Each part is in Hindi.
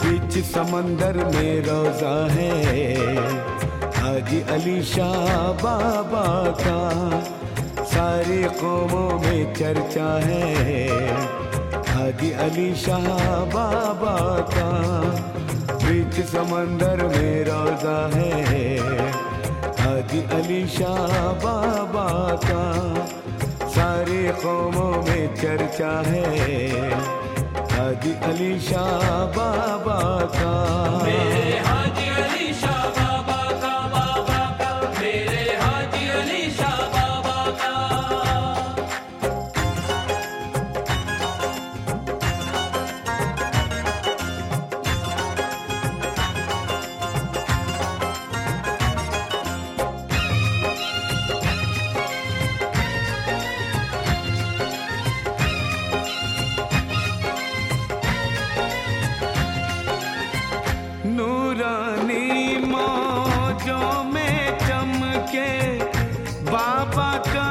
बीच समंदर में रोजा है हाजी अली शाह बाबा का, सारी कौमों में चर्चा है हाजी अली शाह बाबा का। बीच समंदर में रोजा है हाजी अली शाह बाबा का, सारी कौमों में चर्चा है हाजी अली शाह बाबा का। मेरे हाजी अली शाह बाबा का, बाबा का, मेरे हाजी अली शाह बाबा का। नूरानी मौजों में चमके बाबा का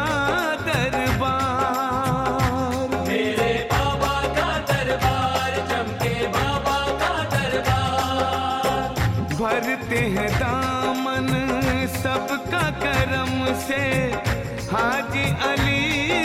दरबार, मेरे बाबा का दरबार चमके, बाबा का दरबार। भरते हैं दामन सबका करम से हाजी अली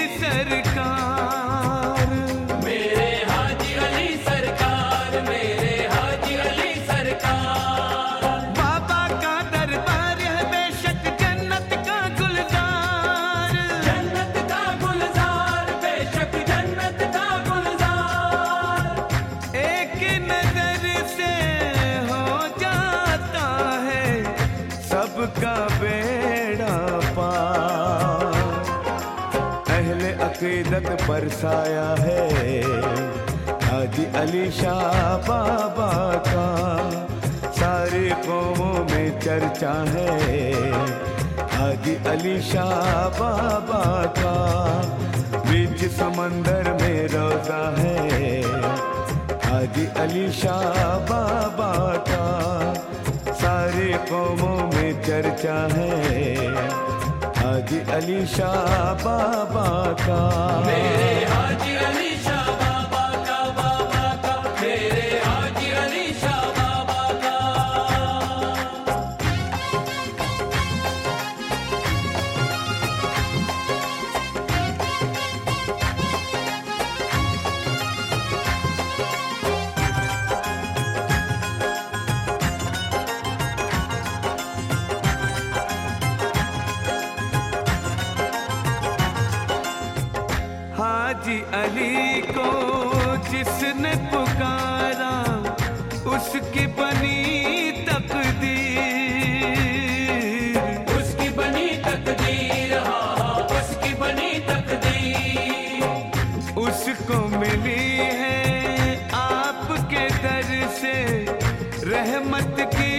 सरकार। मेरे हाजी अली सरकार, मेरे हाजी अली सरकार। बाबा का दरबार है बेशक जन्नत का गुलजार, जन्नत का गुलजार, बेशक जन्नत का गुलजार। एक नजर से हो जाता है सबका बेड़ा पार। अहले अकीदत पर साया है हाजी अली शाह बाबा का, सारी कौमों में चर्चा है हाजी अली शाह बाबा का। बीच समंदर में रोजा है हाजी अली शाह बाबा का, सारी कौमों में चर्चा है हाजी अली शाह बाबा का। मेरे हाजी अली शाह बाबा का, बाबा का, मेरे हाजी अली शाह बाबा का। हाजी अली को जिसने पुकारा उसकी बनी तकदीर, उसकी बनी तकदीर, हाँ उसकी बनी तकदीर। उसको मिली है आपके दर से रहमत की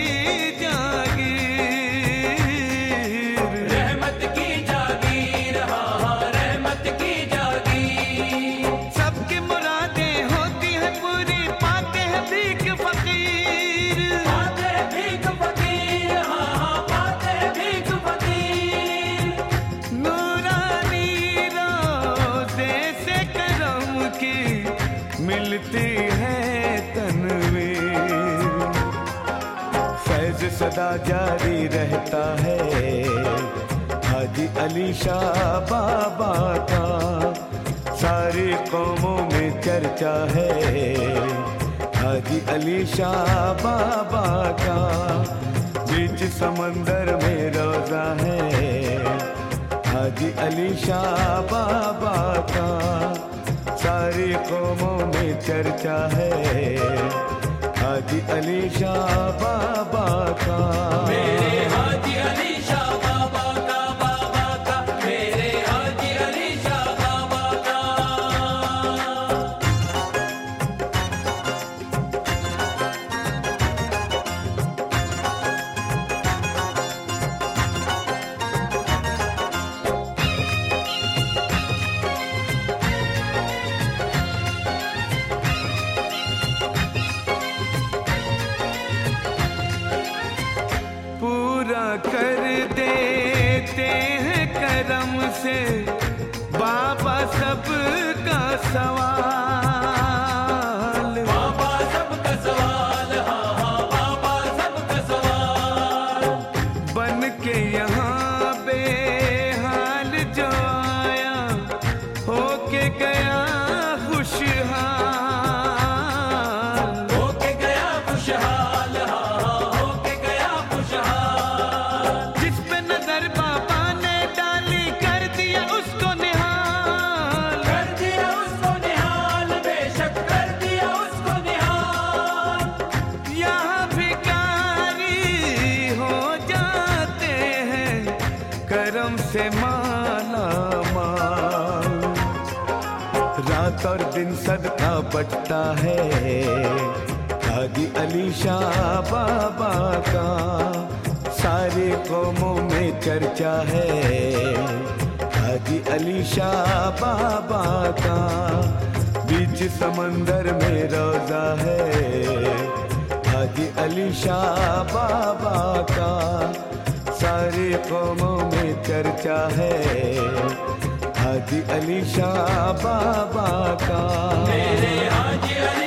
जागीर, रहमत की जागीर, हाँ रहमत की जागीर। सबकी मुरादें होती है पूरी पाते हैं भीख फकीर। पाते भीख फकीर, हाँ पाते भीख फकीर। नूरानी रोज़े से करम की मिलती है तनवीर, फैज़ सदा जारी रहता है हाजी अली शाह बाबा का, सारी कौमों में चर्चा है हाजी अली शाह बाबा का। बीच समंदर में रोजा है हाजी अली शाह बाबा का, सारी कौमों में चर्चा है हाजी अली शाह बाबा का। मेरे हाजी अली शाह बाबा का, बाबा का, मेरे हाजी अली शाह बाबा का। पूरा कर देते हैं करम से बाबा सबका सवाल, बाबा सबका सवाल, से माला माल। रात और दिन सदका बटता है हाजी अली शाह बाबा का। सारे कौमों में चर्चा है हाजी अली शाह बाबा का। बीच समंदर में रोजा है हाजी अली शाह बाबा का। सारे कौमों में चर्चा है हाजी अली शाह बाबा का। मेरे हाजी अली